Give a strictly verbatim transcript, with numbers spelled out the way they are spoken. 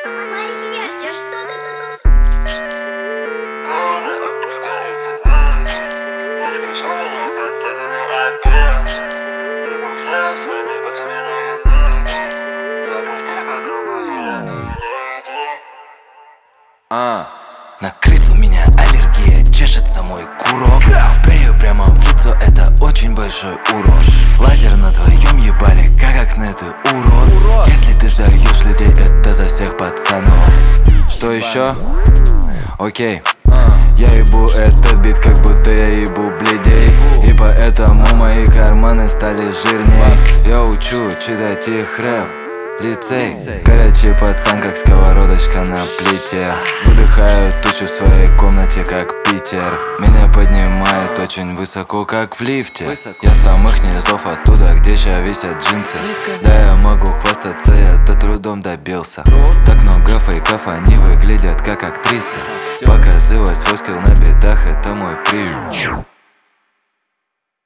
Маленький Яшки, а что ты тут? А, на крыс у меня аллергия, чешется мой курок. Спрею прямо в лицо, это очень большой урон. Лазер на твоем ебале, как окне ты урод. Если ты сдаешь людей, это за всех пацанов. Что еще? Окей, я ебу этот бит, как будто я ебу бледей. И поэтому мои карманы стали жирней. Я учу читать их рэп, лицей. Горячий пацан, как сковородочка на плите. Выдыхаю тучу в своей комнате, как Питер. Меня поднимает очень высоко, как в лифте. Я самых низов оттуда, где ща висят джинсы. Да, я могу хвастаться, я-то трудом добился. Так много фейков, они выглядят как актрисы. Показывать свой скилл на битах, это мой прием.